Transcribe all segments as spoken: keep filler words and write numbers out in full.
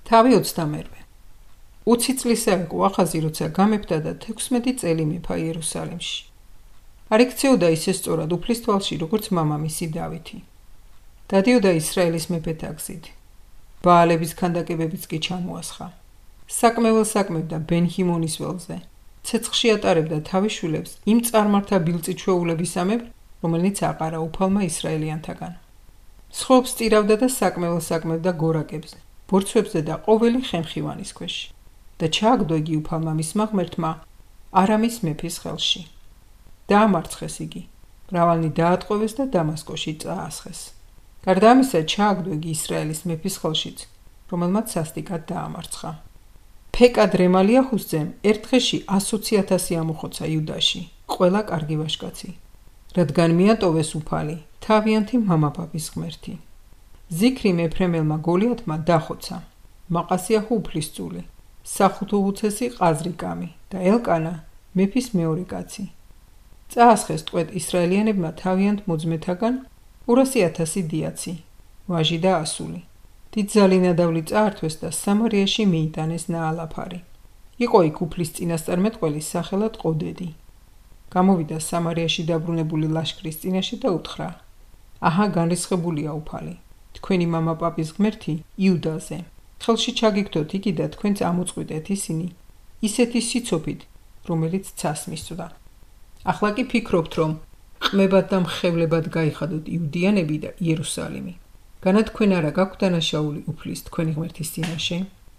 თავი ოცდამერვე. ოცი წლისა იყო ახაზი, როცა გამეფდა და თექვსმეტი წელი მეფა იერუსალიმში. არ იქცეოდა ისე სწორად უფლის თვალში, როგორც მამამისი დავითი. დადიოდა ისრაელის მეფეთა გზით. ბაალების ქანდაკებებიც კი ჩამოასხა. საკმეველს საკმევდა ბენ-ჰიმონის ველზე. ცეცხლში ატარებდა თავის შვილებს იმ წარმართა ბილწიჩვეულებისამებრ, რომელიც აყარა უფალმა ისრაელიანთაგან. სხვებს წირავდა და საკმეველს საკმევდა გორაკებზე, ბორცვებზე და ყოველი ხემხივანის ქვეშ. და ჩააგდო იგი უფალმა მისმა ღმერთმა არამის მეფის ხელში. დაამარცხეს იგი, მრავალნი დაატყვევეს და დამასკოში წაასხეს. გარდა ამისა, ჩააგდო იგი ისრაელის მეფის ხელშიც, რომელმაც სასტიკად დაამარცხა. ფეკად რემალიაჰუსძემ ერთ დღეში ასოცი ათასი ამოხოცა იუდაში, ყველა კარგი ვაჟკაცი, რადგან მიატოვეს უფალი, თავიანთი მამაპაპის ღმერთი. ზიქრი მეფრემელმა გოლიათმა დახოცა, მაყასიაჰუ უფლისწული, სახუთუუცესი ყაზრიკამი და ელკანა მეფის მეორე კაცი. წაასხეს ტყვედ ისრაელიანებმა თავიანთ მოძმეთაგან ორასი ათასი დიაცი, ვაჟი და ასული. დიდძალინადავლი წაართვეს და სამარიაში მიიტანეს ნაალაფარი. იყო იქ უფლის წინასწარმეტყველი სახელად ყოდედი. გამოვიდა სამარიაში დაბრუნებული ლაშქრის წინაშე და უთხრა: აჰა, განრისხებულია უფალი, თქვენი მამაპაპის ღმერთი იუდაზე. ხელში ჩაგიგდოთ იგი და თქვენც ამოწყვიტეთ ისინი ისეთი სიცოფით, რომელიც ცას მისწვდა. ახლა კი ფიქრობთ, რომ ყმებად და მხევლებად გაიხადოთ იუდიანები და იერუსალიმი. განა თქვენ არა გაქვთ დანაშაული უფლის თქვენი ღმერთის წინაშე?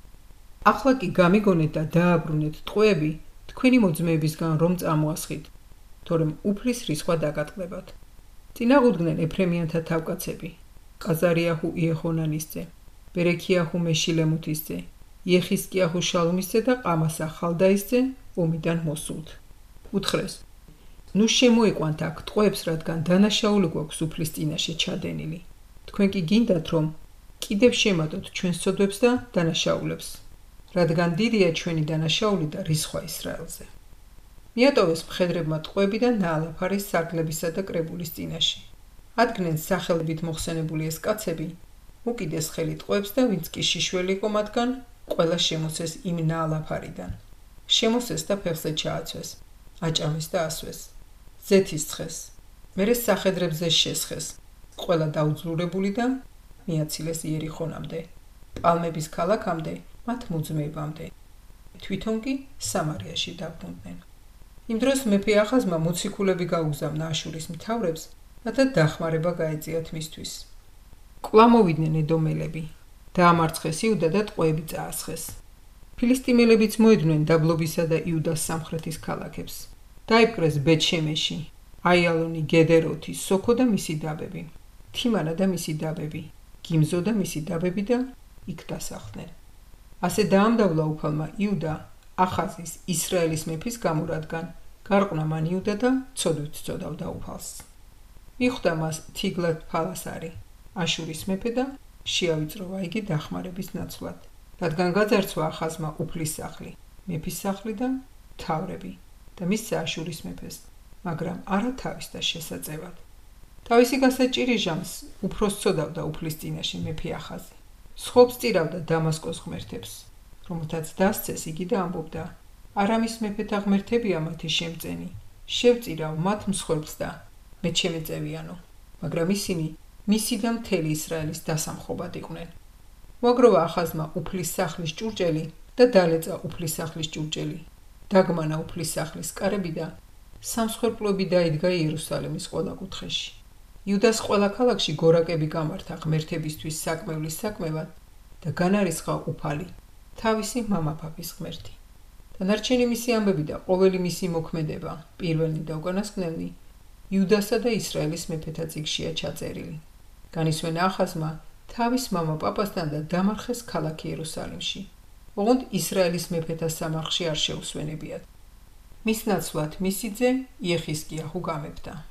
ახლა კი გამიგონეთ და დააბრუნეთ ტყვეები თქვენი მოძმეებისგან რომ წამოასხით, თორემ უფლის რისხვა დაგატყდებათ. წინაღუდგნენ ეფრემიანთა თავკაცები, ყაზარიაჰუ იეხონანისძე, ბერექიაჰუ მეშილემუთისძე, იეხისკიაჰუ შალუმისძე და ყამასა ხალდაისძე ომიდან მოსულთ. უთხრეს: ნუ შემოიყვანთ აქ ტყვეებს, რადგან დანაშაული გვაქვს უფლის წინაშე ჩადენილი. თქვენ კი გინდათ, რომ კიდევ შემატოთ ჩვენს ცოდვებს და დანაშაულებს, რადგან დიდია ჩვენი დანაშაული და რისხვა ისრაელზე. მიატოვეს მხედრებმა ტყვეები და ნაალაფარის სარდლებისა და კრებულის წინაშე. ადგნენ სახელებით მოხსენებული ეს კაცები, უკიდეს ხელი ტყვეებს და ვინც კი შიშველი იყო მათგან, ყველა შემოსეს იმ ნაალაფარიდან. შემოსეს და ფეხზე ჩააცვეს, აჭამეს და ასვეს, ზეთის ცხეს, მერე სახედრებზე შესხეს, ყველა დაუძლურებული და მიაცილეს იერიხონამდე, პალმების ქალაქამდე, მათ მოძმეებამდე. თვითონ კი სამარიაში დაბრუნდნენ. იმ დროს მეფე ახაზმა მოციქულები გაუგზავნა აშურის მთავრებს, რათა დახმარება გაეწიათ მისთვის. კვლავ მოვიდნენ ედომელები, დაამარცხეს იუდა და ტყვეები წაასხეს. ფილისტიმელებიც მოედნენ დაბლობისა და იუდას სამხრეთის ქალაქებს. დაიპყრეს ბეთ-შემეში, აიალონი, გედეროთი, სოქო და მისი დაბები, თიმანა და მისი დაბები, გიმზო და მისი დაბები და იქ დასახლდნენ. ასე დაამდავლა უფალმა იუდა ახაზის ისრაელის მეფის გამო, რადგან გარყვნა მან იუდა და ცოდვით წოდავდა უფალს. მიხვდა მას თიგლათ-ფალასარი, აშურის მეფე და შეავიწროვა იგი დახმარების ნაცვლად, რადგან გაძარცვა ახაზმა უფლის სახლი, მეფის სახლი და მთავრები და მისცა აშურის მეფეს, მაგრამ არა თავის და შესაწევად. თავისი გასაჭირი ჟამს უფრო სწოდავდა უფლის წინაშე მეფე ახაზი. სხვებს წირავდა დამასკოს ღმერთებს, რომელთაც დასცეს იგი და ამბობდა: არამის მეფეთა ღმერთებია მათი შემწენი, შევწირავ მათ მსხვერპლს და მე შემეწევიანო. მაგრამ ისინი მისი და მთელი ისრაელის დასამხობად იყვნენ. მოაგროვა ახაზმა უფლის სახლის ჭურჭელი და დალეწა უფლის სახლის ჭურჭელი. დაგმანა უფლის სახლის კარები და სამსხვერპლოები დაიდგა იერუსალიმის ყველა კუთხეში. იუდას ყველა ქალაქში გორაკები გამართა ღმერთებისთვის საკმევლის საკმევად და განარისხა უფალი, თავისი მამაპაპის ღმერთი. დანარჩენი მისი ამბები და ყოველი მისი მოქმედება, პირველნი და უკანასკნელნი, იუდასა და ისრაელის მეფეთა წიგნშია ჩაწერილი. განისვენა ახაზმა თავის მამაპაპასთან და დამარხეს ქალაქ იერუსალიმში. ოღონდ ისრაელის მეფეთა სამარხში არ შეუსვენებიათ. მის ნაცვლად მისი ძე იეხისკიაჰუ გამეფდა.